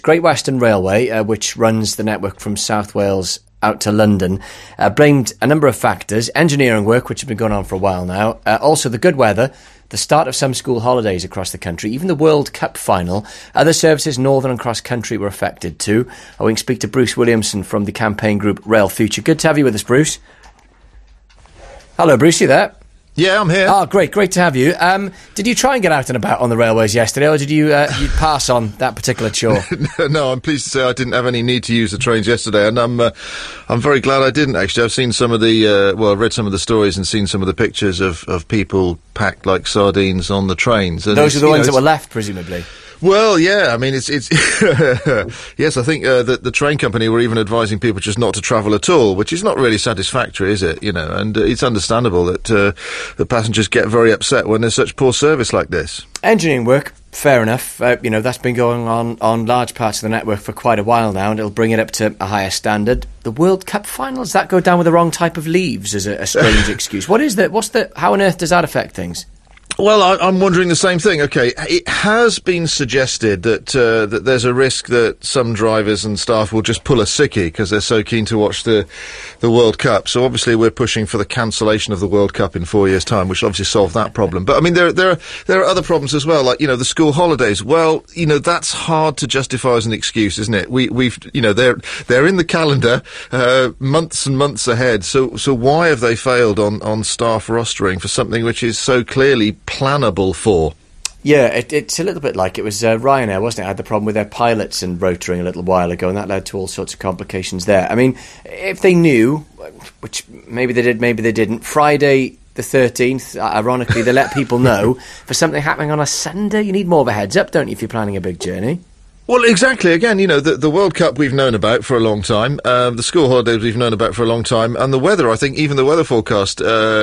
Great Western Railway, which runs the network from South Wales out to London, blamed a number of factors: engineering work, which has been going on for a while now, also the good weather, the start of some school holidays across the country, even the World Cup final. Other services, northern and cross-country, were affected too. We can speak to Bruce Williamson from the campaign group Rail Future. Good to have you with us, Bruce. Hello, Bruce, you there? Yeah, I'm here. Oh, great to have you. Did you try and get out and about on the railways yesterday, or did you pass on that particular chore? No, I'm pleased to say I didn't have any need to use the trains yesterday, and I'm very glad I didn't, actually. I've seen some of the, I read some of the stories and seen some of the pictures of people packed like sardines on the trains. And those are the ones that were left, presumably? Well, yeah, I mean, it's yes, I think that the train company were even advising people just not to travel at all, which is not really satisfactory, is it? You know, and it's understandable that the passengers get very upset when there's such poor service like this. Engineering work, fair enough. That's been going on large parts of the network for quite a while now, and it'll bring it up to a higher standard. The World Cup final, does that go down with the wrong type of leaves as a strange excuse? How on earth does that affect things? Well, I'm wondering the same thing. Okay, it has been suggested that that there's a risk that some drivers and staff will just pull a sickie because they're so keen to watch the World Cup. So obviously we're pushing for the cancellation of the World Cup in 4 years' time, which will obviously solve that problem. But I mean, there are other problems as well, like, you know, the school holidays. Well, you know, that's hard to justify as an excuse, isn't it? We've you know, they're in the calendar months and months ahead. So why have they failed on staff rostering for something which is so clearly plannable for? Yeah, it's a little bit like it was Ryanair, wasn't it? Had the problem with their pilots and rotoring a little while ago, and that led to all sorts of complications there. I mean, if they knew, which maybe they did, maybe they didn't, Friday the 13th, ironically, they let people know for something happening on a Sunday. You need more of a heads up, don't you, if you're planning a big journey? Well, exactly. Again, you know, the World Cup we've known about for a long time, the school holidays we've known about for a long time, and the weather, I think even the weather forecast,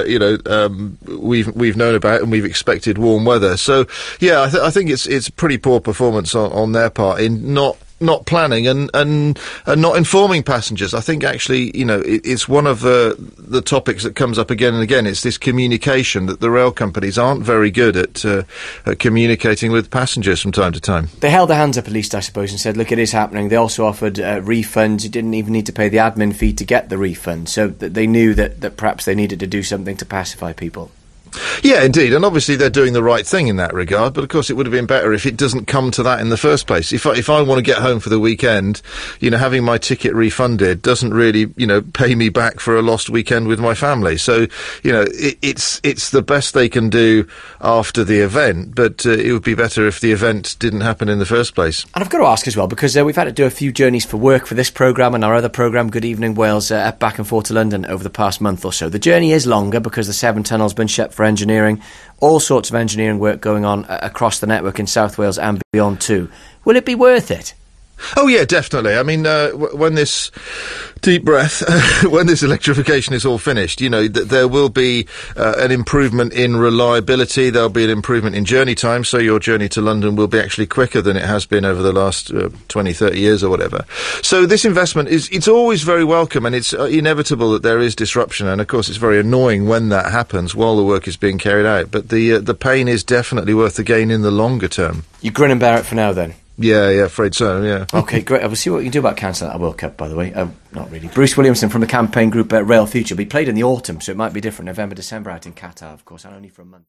we've known about, and we've expected warm weather. So, yeah, I think it's pretty poor performance on their part in not planning and not informing passengers. I think actually, you know, it's one of the topics that comes up again and again. It's this communication that the rail companies aren't very good at communicating with passengers from time to time. They held their hands up at least, I suppose, and said, look, it is happening. They also offered refunds. You didn't even need to pay the admin fee to get the refund. So that they knew that perhaps they needed to do something to pacify people. Yeah, indeed, and obviously they're doing the right thing in that regard, but of course it would have been better if it doesn't come to that in the first place. If I want to get home for the weekend, you know, having my ticket refunded doesn't really, you know, pay me back for a lost weekend with my family. So, you know, it's the best they can do after the event, but it would be better if the event didn't happen in the first place. And I've got to ask as well, because we've had to do a few journeys for work for this programme and our other programme, Good Evening Wales, back and forth to London over the past month or so. The journey is longer because the Severn Tunnel's been shut for engineering. All sorts of engineering work going on across the network in South Wales and beyond too. Will it be worth it? Oh, yeah, definitely. I mean, when this deep breath, when this electrification is all finished, you know, there will be an improvement in reliability. There'll be an improvement in journey time. So your journey to London will be actually quicker than it has been over the last 20, 30 years or whatever. So this investment it's always very welcome, and it's inevitable that there is disruption. And of course, it's very annoying when that happens while the work is being carried out. But the pain is definitely worth the gain in the longer term. You grin and bear it for now, then? Yeah, afraid so, yeah. OK, great. We'll see what we can do about cancelling that World Cup, by the way. Not really. Bruce Williamson from the campaign group Rail Future. Will be played in the autumn, so it might be different. November, December out in Qatar, of course, and only for a month.